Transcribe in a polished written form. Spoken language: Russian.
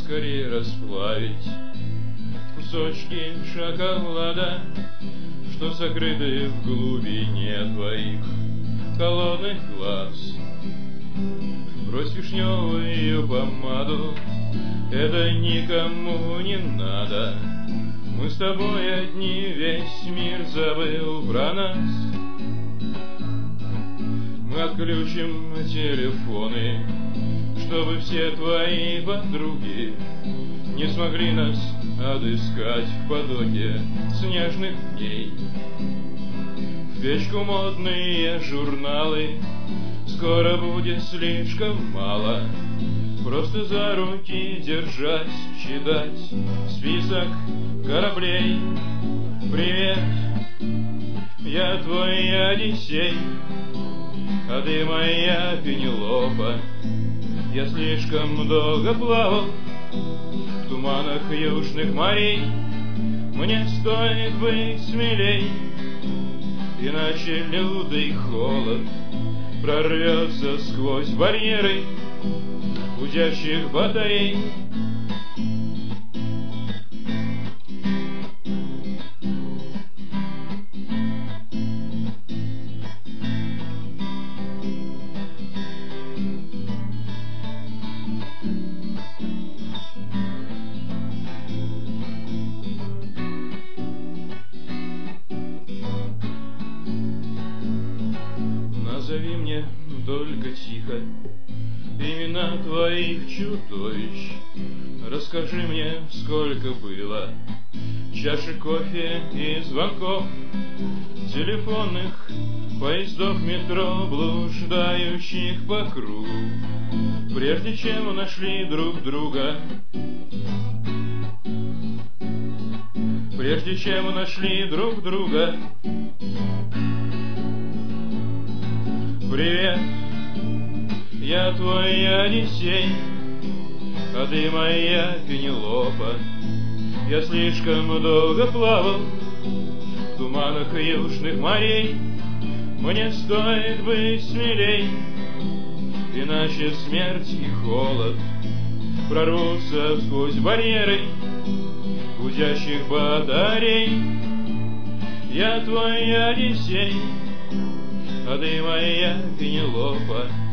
скорее расплавить кусочки шоколада, что сокрыты в глубине твоих холодных глаз. Брось вишневую помаду, это никому не надо. Мы с тобой одни, весь мир забыл про нас. Мы отключим телефоны, чтобы все твои подруги не смогли нас отыскать в потоке снежных дней. В печку модные журналы скоро будет слишком мало. Просто за руки держась, читать список кораблей. Привет, я твой Одиссей, а ты моя Пенелопа. Я слишком долго плавал в туманах южных морей. Мне стоит быть смелей, иначе лютый холод прорвется сквозь барьеры гудящих батарей. Назови мне только тихо имена твоих чудовищ. Расскажи мне, сколько было чашек кофе и звонков, телефонных поездов метро, блуждающих по кругу, прежде чем нашли друг друга. Прежде чем нашли друг друга. Привет, я твой Одиссей, а ты моя Пенелопа. Я слишком долго плавал в туманах южных морей. Мне стоит быть смелей, иначе смерть и холод прорвутся сквозь барьеры гудящих батарей. Я твой Одиссей, а ты моя Пенелопа.